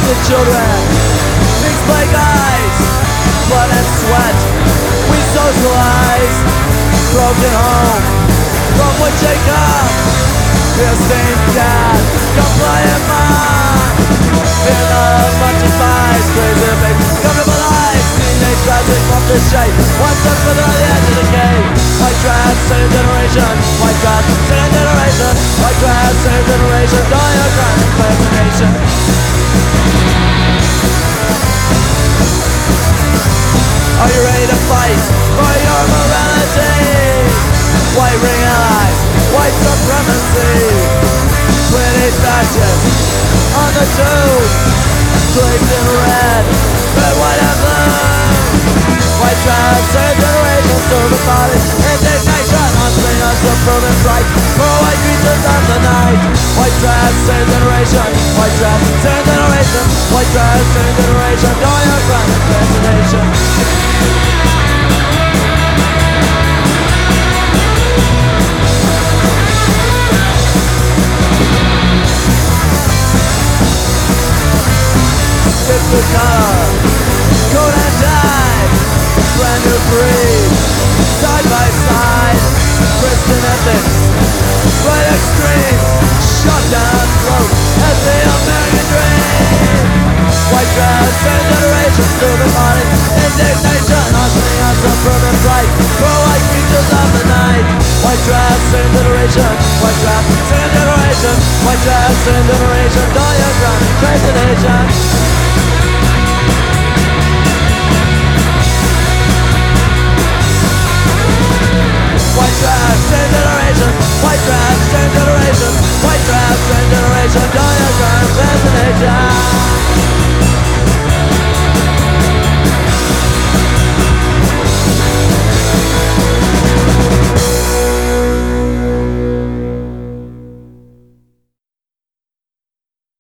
The children, mixed black eyes, blood and sweat. We socialize, broken home, from which they come. We're same cat, compliant mind. Fear not much advice, crazy big, comfortable lies. Teenage tragic from the shape, one step further on the edge of the cave. White trash, second generation, white trash, second generation, white trash, second generation, diagram impersonation. Are you ready to fight for your morality? White ring allies, white supremacy. British fascists on the tube, draped in red, red, white and blue. White trash, third generation, silver body, indignation, haunting us from proven right for white creatures of the night. White trash, third generation, white trash, third generation, white trash, third generation, diagram impersonation. The color, code and dye, brand new breed, side by side, Christian ethics, right extremes, shut down throat as the American dream. White trash, second generation, silver body, indignation, haunting us from proven right for white creatures of the night. White trash, second generation, white trash, second generation, white trash, second generation, diagram impersonation. White trash, same generation. White trash, same generation. White trash, same generation. Diagram impersonation.